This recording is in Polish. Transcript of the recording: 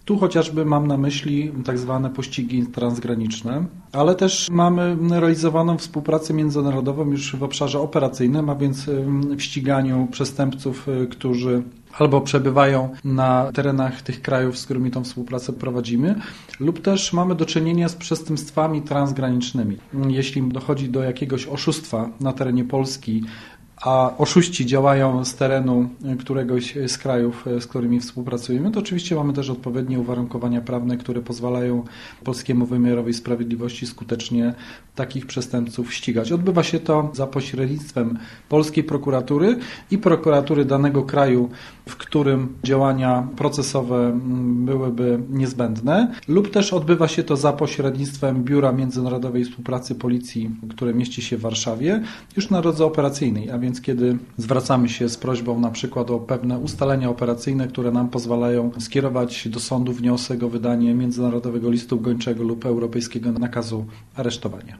Tu chociażby mam na myśli tak zwane pościgi transgraniczne, ale też mamy realizowaną współpracę międzynarodową już w obszarze operacyjnym, a więc w ściganiu przestępców, którzy albo przebywają na terenach tych krajów, z którymi tą współpracę prowadzimy, lub też mamy do czynienia z przestępstwami transgranicznymi. Jeśli dochodzi do jakiegoś oszustwa na terenie Polski, a oszuści działają z terenu któregoś z krajów, z którymi współpracujemy, to oczywiście mamy też odpowiednie uwarunkowania prawne, które pozwalają polskiemu wymiarowi sprawiedliwości skutecznie takich przestępców ścigać. Odbywa się to za pośrednictwem polskiej prokuratury i prokuratury danego kraju, w którym działania procesowe byłyby niezbędne, lub też odbywa się to za pośrednictwem Biura Międzynarodowej Współpracy Policji, które mieści się w Warszawie, już na drodze operacyjnej, a więc kiedy zwracamy się z prośbą na przykład o pewne ustalenia operacyjne, które nam pozwalają skierować do sądu wniosek o wydanie międzynarodowego listu gończego lub europejskiego nakazu aresztowania.